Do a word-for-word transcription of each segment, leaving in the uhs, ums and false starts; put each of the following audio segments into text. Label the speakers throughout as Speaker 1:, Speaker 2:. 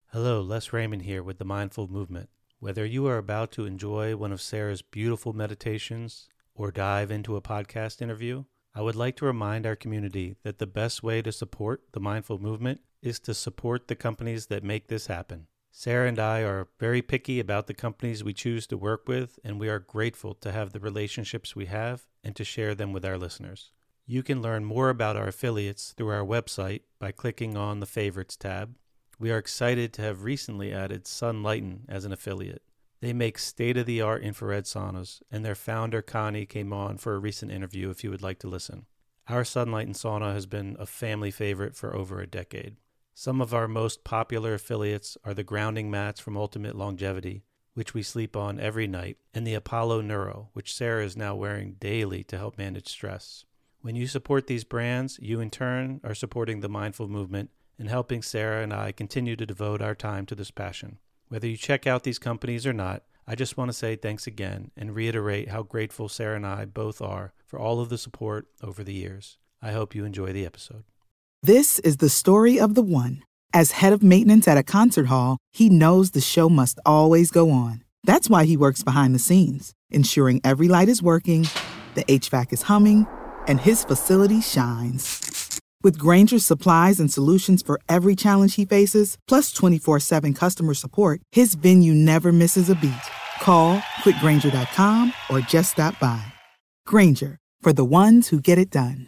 Speaker 1: Hello, Les Raymond here with the Mindful Movement. Whether you are about to enjoy one of Sarah's beautiful meditations or dive into a podcast interview, I would like to remind our community that the best way to support the Mindful Movement is to support the companies that make this happen. Sarah and I are very picky about the companies we choose to work with, and we are grateful to have the relationships we have and to share them with our listeners. You can learn more about our affiliates through our website by clicking on the Favorites tab. We are excited to have recently added Sunlighten as an affiliate. They make state-of-the-art infrared saunas, and their founder, Connie, came on for a recent interview if you would like to listen. Our Sunlighten sauna has been a family favorite for over a decade. Some of our most popular affiliates are the grounding mats from Ultimate Longevity, which we sleep on every night, and the Apollo Neuro, which Sarah is now wearing daily to help manage stress. When you support these brands, you in turn are supporting the Mindful Movement and helping Sarah and I continue to devote our time to this passion. Whether you check out these companies or not, I just want to say thanks again and reiterate how grateful Sarah and I both are for all of the support over the years. I hope you enjoy the episode.
Speaker 2: This is the story of the one. As head of maintenance at a concert hall, he knows the show must always go on. That's why he works behind the scenes, ensuring every light is working, the H V A C is humming, and his facility shines. With Grainger's supplies and solutions for every challenge he faces, plus twenty-four seven customer support, his venue never misses a beat. Call quick grainger dot com or just stop by. Grainger, for the ones who get it done.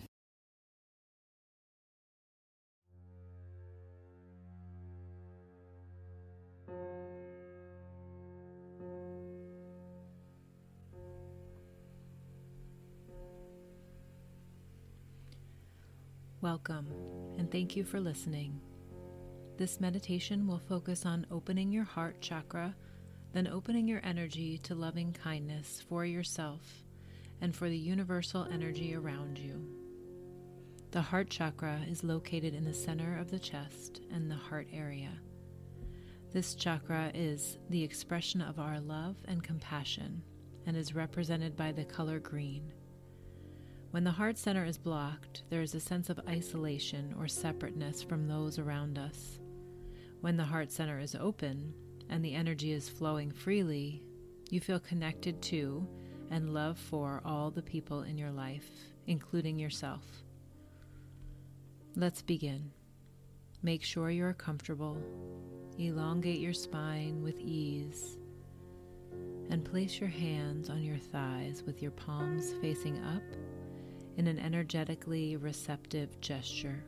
Speaker 3: Welcome, and thank you for listening. This meditation will focus on opening your heart chakra, then opening your energy to loving kindness for yourself and for the universal energy around you. The heart chakra is located in the center of the chest and the heart area. This chakra is the expression of our love and compassion and is represented by the color green. When the heart center is blocked, there is a sense of isolation or separateness from those around us. When the heart center is open and the energy is flowing freely, you feel connected to and love for all the people in your life, including yourself. Let's begin. Make sure you are comfortable. Elongate your spine with ease, and place your hands on your thighs with your palms facing up in an energetically receptive gesture.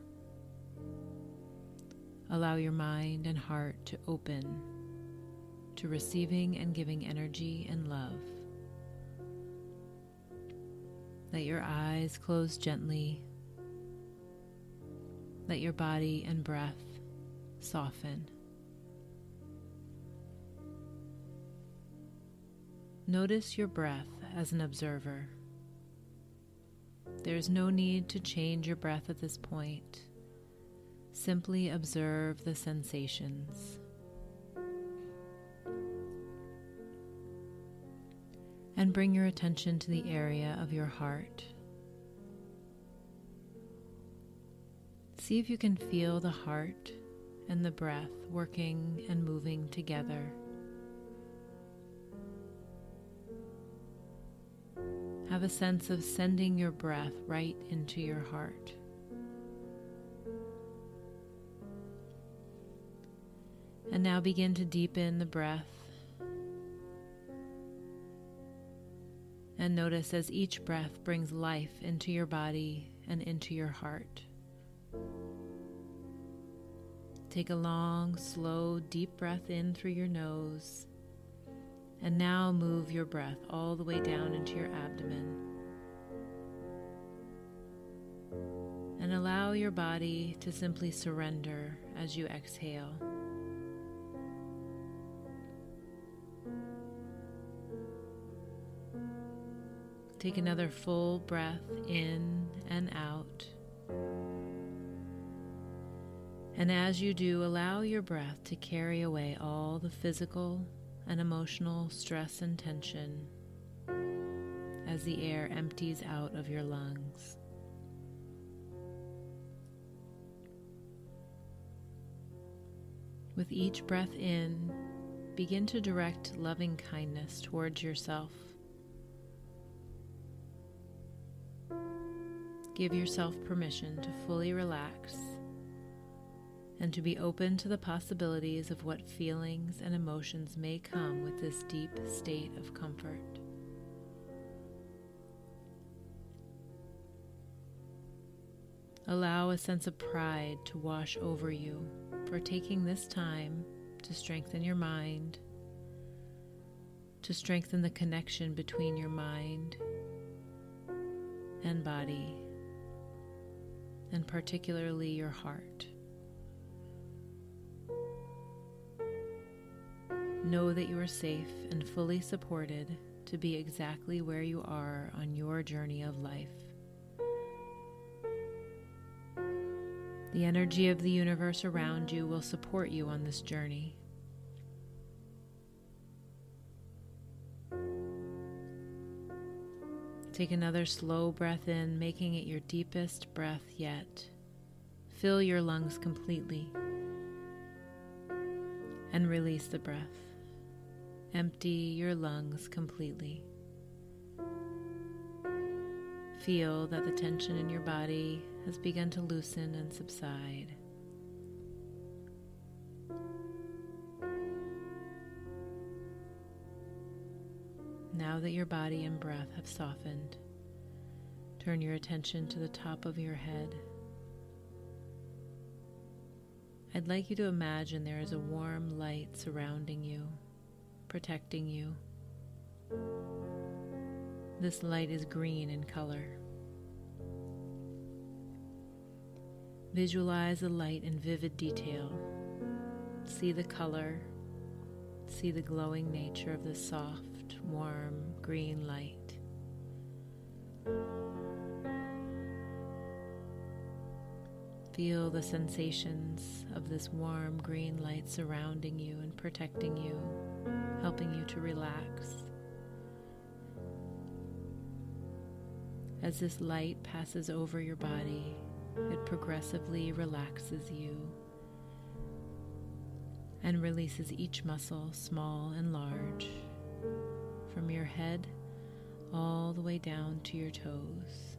Speaker 3: Allow your mind and heart to open to receiving and giving energy and love. Let your eyes close gently. Let your body and breath soften. Notice your breath as an observer. There is no need to change your breath at this point. Simply observe the sensations. And bring your attention to the area of your heart. See if you can feel the heart and the breath working and moving together. Have a sense of sending your breath right into your heart. And now begin to deepen the breath. And notice as each breath brings life into your body and into your heart. Take a long, slow, deep breath in through your nose. And now move your breath all the way down into your abdomen. And allow your body to simply surrender as you exhale. Take another full breath in and out. And as you do, allow your breath to carry away all the physical and emotional stress and tension as the air empties out of your lungs. With each breath in, begin to direct loving kindness towards yourself. Give yourself permission to fully relax and to be open to the possibilities of what feelings and emotions may come with this deep state of comfort. Allow a sense of pride to wash over you for taking this time to strengthen your mind, to strengthen the connection between your mind and body, and particularly your heart. Know that you are safe and fully supported to be exactly where you are on your journey of life. The energy of the universe around you will support you on this journey. Take another slow breath in, making it your deepest breath yet. Fill your lungs completely and release the breath. Empty your lungs completely. Feel that the tension in your body has begun to loosen and subside. Now that your body and breath have softened, turn your attention to the top of your head. I'd like you to imagine there is a warm light surrounding you, protecting you. This light is green in color. Visualize the light in vivid detail. See the color, see the glowing nature of the soft, warm, green light. Feel the sensations of this warm, green light surrounding you and protecting you, helping you to relax. As this light passes over your body, it progressively relaxes you and releases each muscle, small and large, from your head all the way down to your toes.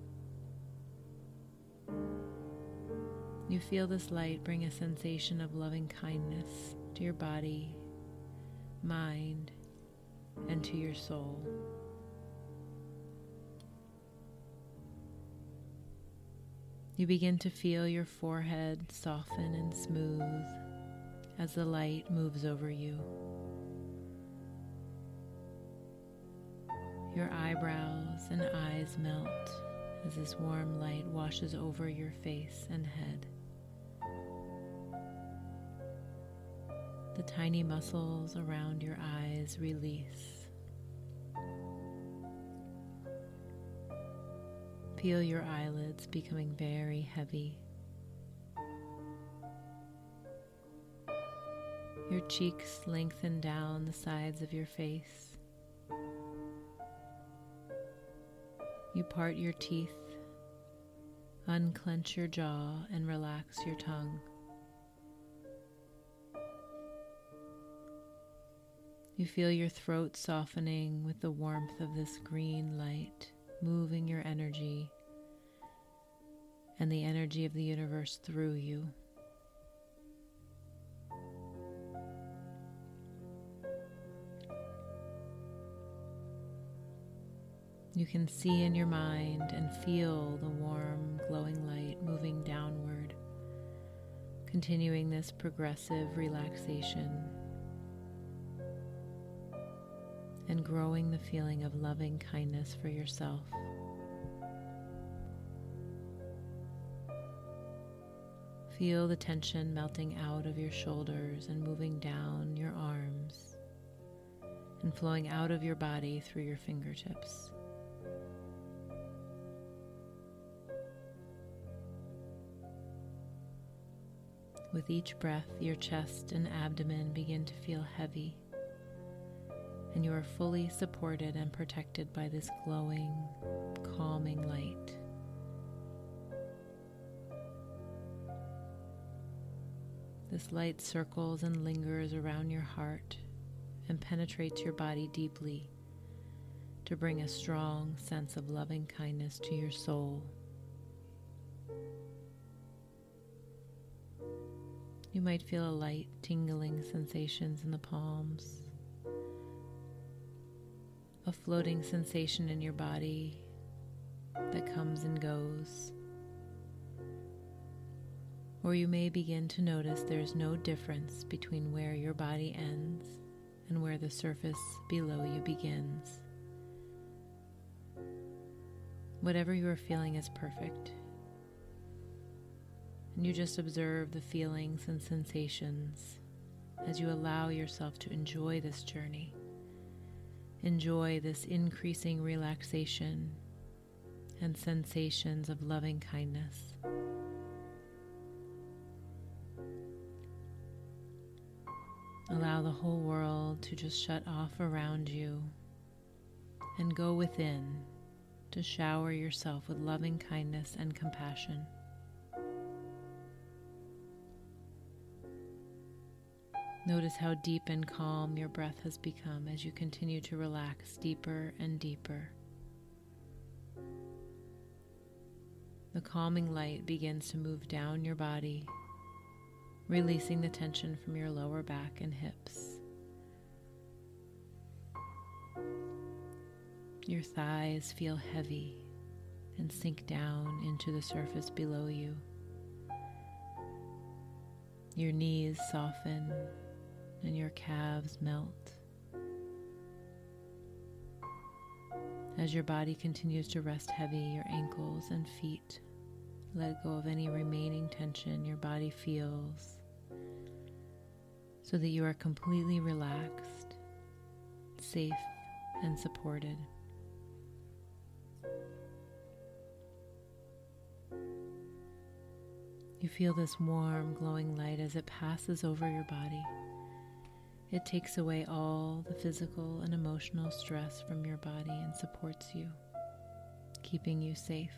Speaker 3: You feel this light bring a sensation of loving kindness to your body, mind, and to your soul. You begin to feel your forehead soften and smooth as the light moves over you. Your eyebrows and eyes melt as this warm light washes over your face and head. The tiny muscles around your eyes release. Feel your eyelids becoming very heavy. Your cheeks lengthen down the sides of your face. You part your teeth, unclench your jaw, and relax your tongue. You feel your throat softening with the warmth of this green light, moving your energy and the energy of the universe through you. You can see in your mind and feel the warm, glowing light moving downward, continuing this progressive relaxation and growing the feeling of loving kindness for yourself. Feel the tension melting out of your shoulders and moving down your arms and flowing out of your body through your fingertips. With each breath, your chest and abdomen begin to feel heavy, and you are fully supported and protected by this glowing, calming light. This light circles and lingers around your heart and penetrates your body deeply to bring a strong sense of loving kindness to your soul. You might feel a light tingling sensations in the palms, a floating sensation in your body that comes and goes. Or you may begin to notice there's no difference between where your body ends and where the surface below you begins. Whatever you are feeling is perfect. And you just observe the feelings and sensations as you allow yourself to enjoy this journey. Enjoy this increasing relaxation and sensations of loving kindness. Allow the whole world to just shut off around you and go within to shower yourself with loving kindness and compassion. Notice how deep and calm your breath has become as you continue to relax deeper and deeper. The calming light begins to move down your body, releasing the tension from your lower back and hips. Your thighs feel heavy and sink down into the surface below you. Your knees soften and your calves melt. As your body continues to rest heavy, your ankles and feet let go of any remaining tension your body feels, so that you are completely relaxed, safe, and supported. You feel this warm, glowing light as it passes over your body. It takes away all the physical and emotional stress from your body and supports you, keeping you safe.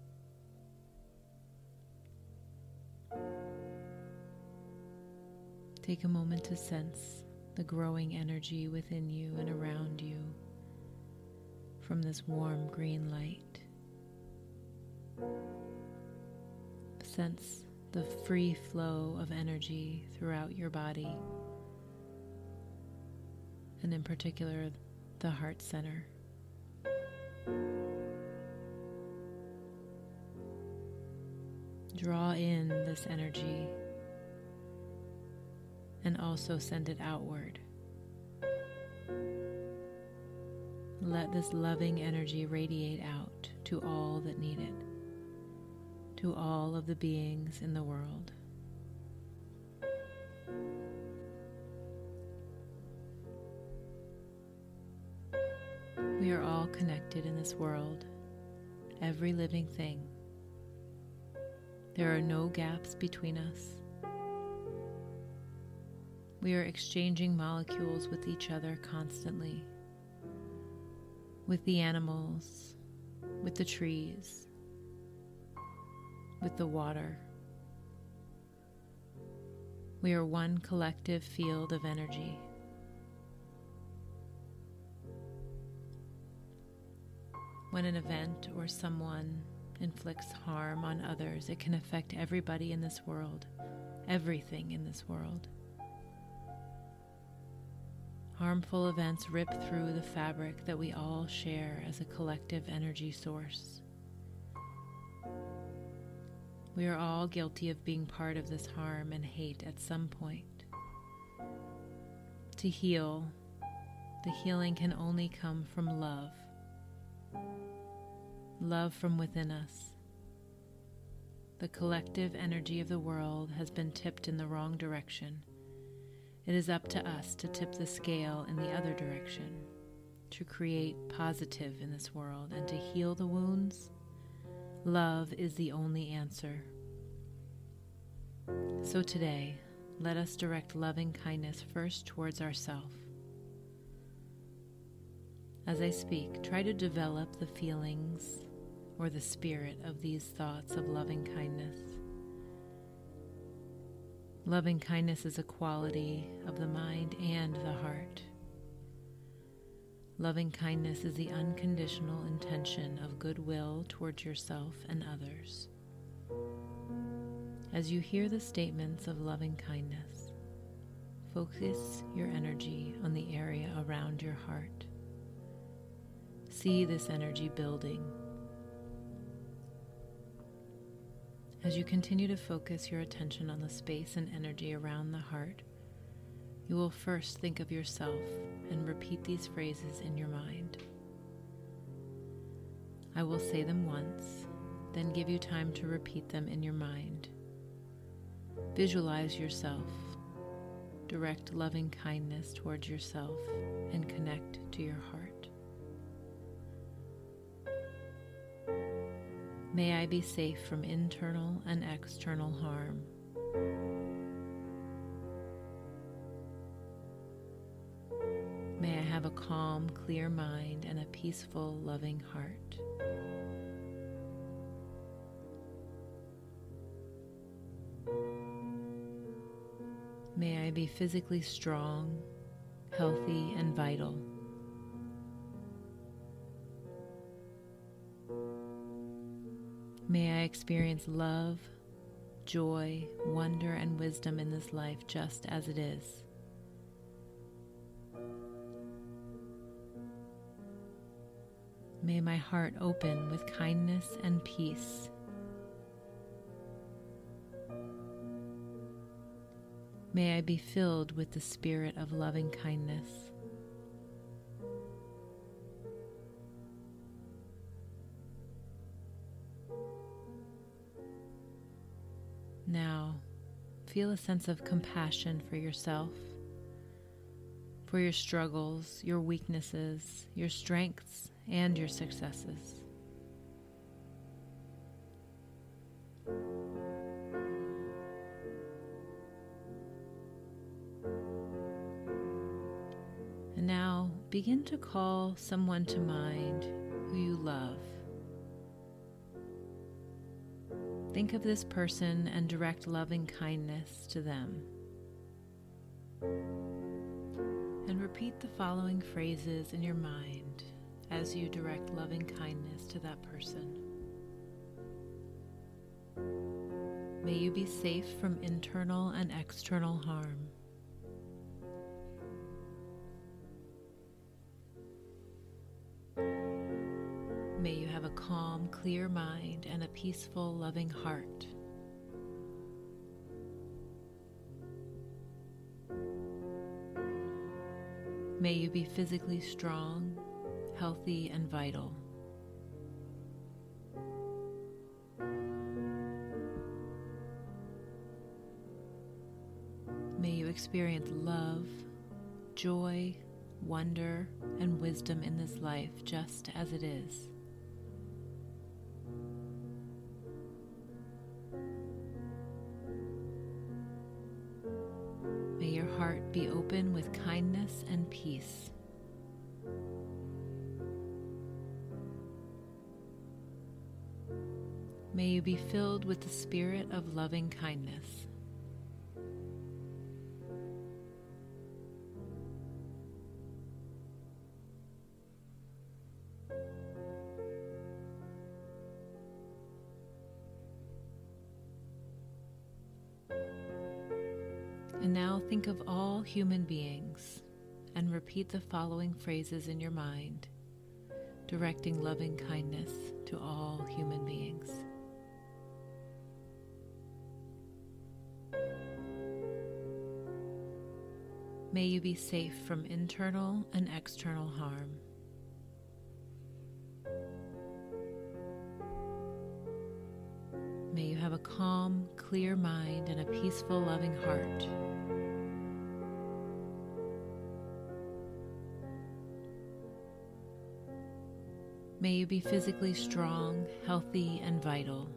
Speaker 3: Take a moment to sense the growing energy within you and around you from this warm green light. Sense the free flow of energy throughout your body, and in particular, the heart center. Draw in this energy and also send it outward. Let this loving energy radiate out to all that need it, to all of the beings in the world. We are all connected in this world, every living thing. There are no gaps between us. We are exchanging molecules with each other constantly, with the animals, with the trees, with the water. We are one collective field of energy. When an event or someone inflicts harm on others, it can affect everybody in this world, everything in this world. Harmful events rip through the fabric that we all share as a collective energy source. We are all guilty of being part of this harm and hate at some point. To heal, the healing can only come from love. Love from within us. The collective energy of the world has been tipped in the wrong direction. It is up to us to tip the scale in the other direction, to create positive in this world and to heal the wounds. Love is the only answer. So today, let us direct loving kindness first towards ourselves. As I speak, try to develop the feelings or the spirit of these thoughts of loving kindness. Loving kindness is a quality of the mind and the heart. Loving kindness is the unconditional intention of goodwill towards yourself and others. As you hear the statements of loving kindness, focus your energy on the area around your heart. See this energy building. As you continue to focus your attention on the space and energy around the heart, you will first think of yourself and repeat these phrases in your mind. I will say them once, then give you time to repeat them in your mind. Visualize yourself, direct loving kindness towards yourself, and connect to your heart. May I be safe from internal and external harm. May I have a calm, clear mind and a peaceful, loving heart. May I be physically strong, healthy, and vital. May I experience love, joy, wonder, and wisdom in this life just as it is. May my heart open with kindness and peace. May I be filled with the spirit of loving kindness. Now, feel a sense of compassion for yourself, for your struggles, your weaknesses, your strengths, and your successes. And now, begin to call someone to mind who you love. Think of this person and direct loving kindness to them. And repeat the following phrases in your mind as you direct loving kindness to that person. May you be safe from internal and external harm. May you have a calm, clear mind and a peaceful, loving heart. May you be physically strong, healthy, and vital. May you experience love, joy, wonder, and wisdom in this life just as it is. May your heart be open with kindness and peace. May you be filled with the spirit of loving kindness. And now think of all human beings and repeat the following phrases in your mind, directing loving kindness to all human beings. May you be safe from internal and external harm. May you have a calm, clear mind and a peaceful, loving heart. May you be physically strong, healthy, and vital.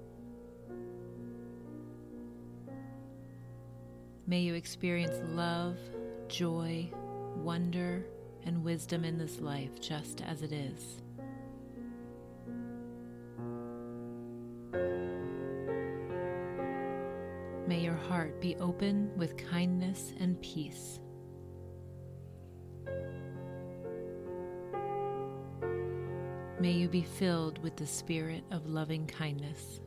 Speaker 3: May you experience love, joy, wonder, and wisdom in this life just as it is. May your heart be open with kindness and peace. May you be filled with the spirit of loving kindness.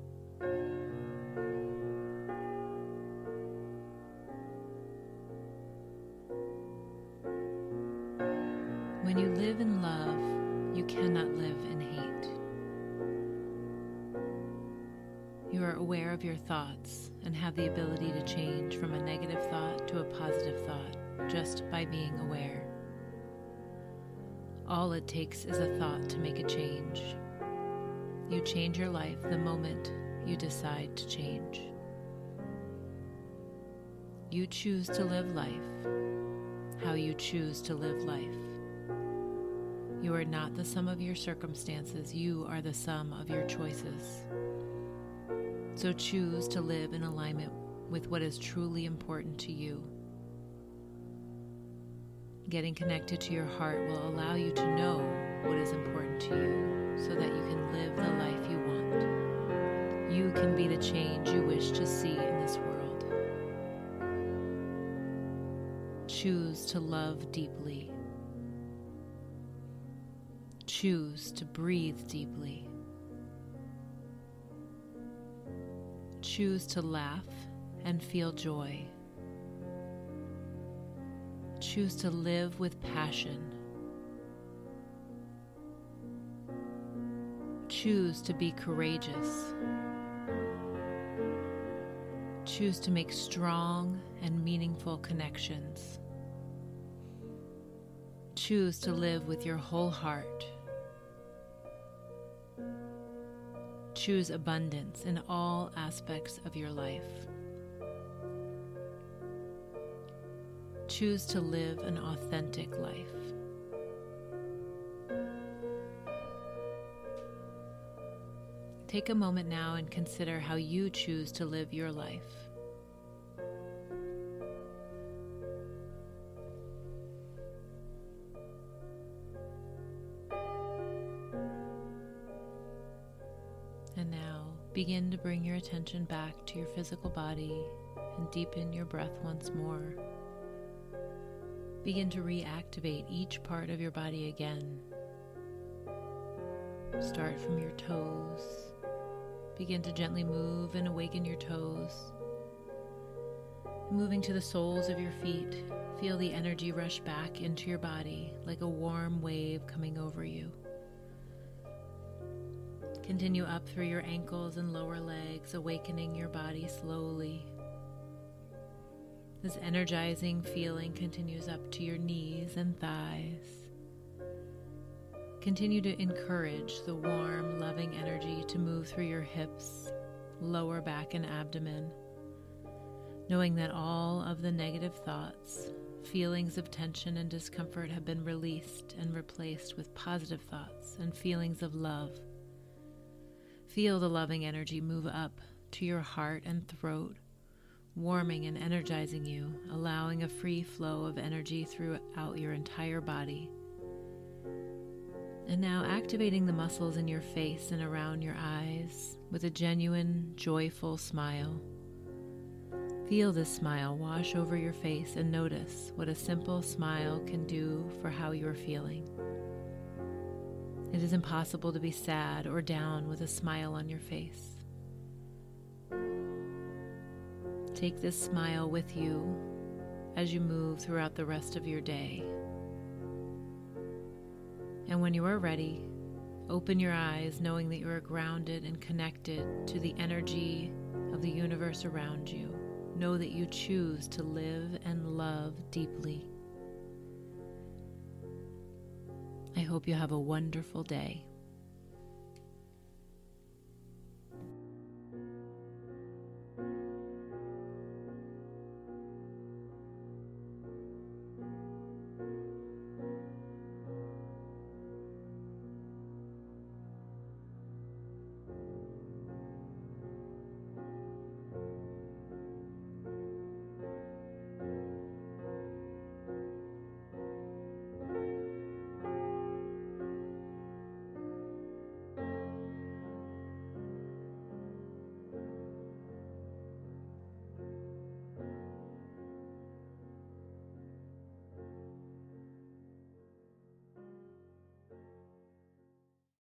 Speaker 3: When you live in love, you cannot live in hate. You are aware of your thoughts and have the ability to change from a negative thought to a positive thought just by being aware. All it takes is a thought to make a change. You change your life the moment you decide to change. You choose to live life how you choose to live life. You are not the sum of your circumstances. You are the sum of your choices. So choose to live in alignment with what is truly important to you. Getting connected to your heart will allow you to know what is important to you so that you can live the life you want. You can be the change you wish to see in this world. Choose to love deeply. Choose to breathe deeply. Choose to laugh and feel joy. Choose to live with passion. Choose to be courageous. Choose to make strong and meaningful connections. Choose to live with your whole heart. Choose abundance in all aspects of your life. Choose to live an authentic life. Take a moment now and consider how you choose to live your life. And now begin to bring your attention back to your physical body and deepen your breath once more. Begin to reactivate each part of your body again. Start from your toes. Begin to gently move and awaken your toes. Moving to the soles of your feet, feel the energy rush back into your body like a warm wave coming over you. Continue up through your ankles and lower legs, awakening your body slowly. This energizing feeling continues up to your knees and thighs. Continue to encourage the warm, loving energy to move through your hips, lower back and abdomen, knowing that all of the negative thoughts, feelings of tension and discomfort have been released and replaced with positive thoughts and feelings of love. Feel the loving energy move up to your heart and throat, warming and energizing you, allowing a free flow of energy throughout your entire body. And now activating the muscles in your face and around your eyes with a genuine, joyful smile. Feel this smile wash over your face and notice what a simple smile can do for how you are feeling. It is impossible to be sad or down with a smile on your face. Take this smile with you as you move throughout the rest of your day. And when you are ready, open your eyes knowing that you are grounded and connected to the energy of the universe around you. Know that you choose to live and love deeply. I hope you have a wonderful day.